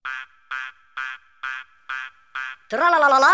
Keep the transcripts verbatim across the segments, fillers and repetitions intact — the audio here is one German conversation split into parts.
Tralalala.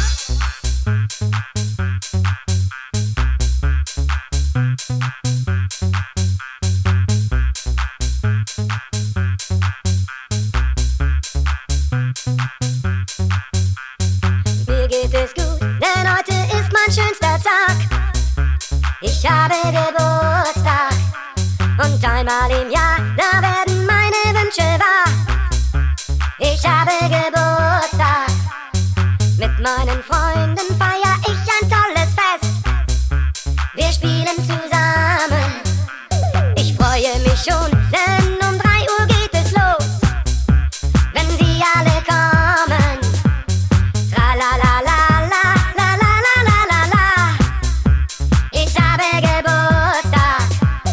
Mir geht es gut, denn heute ist mein schönster Tag. Ich habe Geburtstag und einmal im Jahr, da werden meine Wünsche wahr. Ich habe Geburtstag, mit meinen Freunden feier ich ein tolles Fest. Wir spielen zusammen, ich freue mich schon, denn um drei Uhr geht es los. Wenn sie alle kommen, tralalalala, la la la la la la. Ich habe Geburtstag.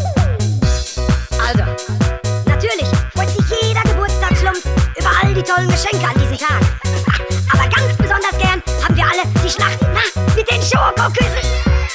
Also, natürlich freut sich jeder Geburtstagsschlumpf über all die tollen Geschenke an diesem Tag. Aber ganz besonders gern haben wir alle die Schlacht, na, mit den Schokoküssen.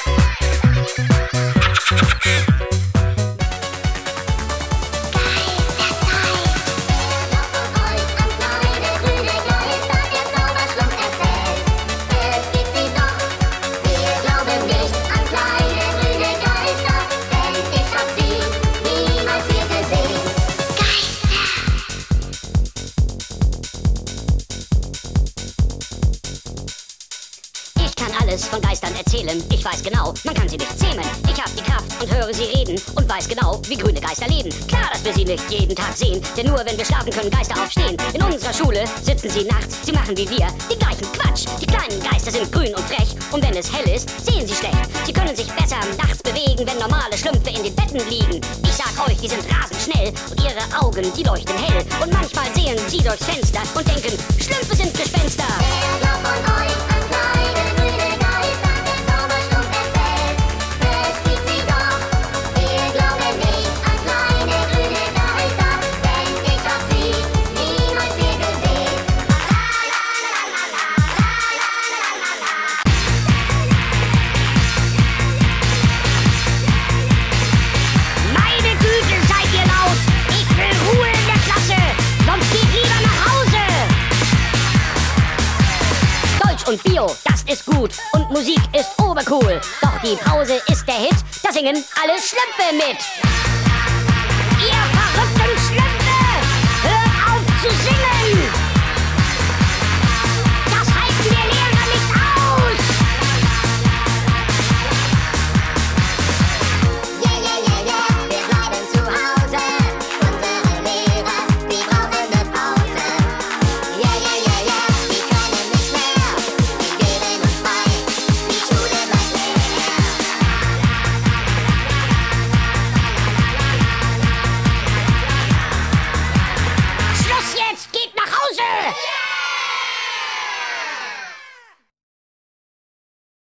Von Geistern erzählen, ich weiß genau, man kann sie nicht zähmen. Ich hab die Kraft und höre sie reden und weiß genau, wie grüne Geister leben. Klar, dass wir sie nicht jeden Tag sehen, denn nur wenn wir schlafen, können Geister aufstehen. In unserer Schule sitzen sie nachts, sie machen wie wir den gleichen Quatsch. Die kleinen Geister sind grün und frech und wenn es hell ist, sehen sie schlecht. Sie können sich besser nachts bewegen, wenn normale Schlümpfe in den Betten liegen. Ich sag euch, die sind rasend schnell und ihre Augen, die leuchten hell. Und manchmal sehen sie durchs Fenster und denken, Schlümpfe sind Gespenster. Wer glaubt von euch an kleine grüne Geister? Und Bio, das ist gut und Musik ist obercool. Doch die Pause ist der Hit, da singen alle Schlümpfe mit. Ihr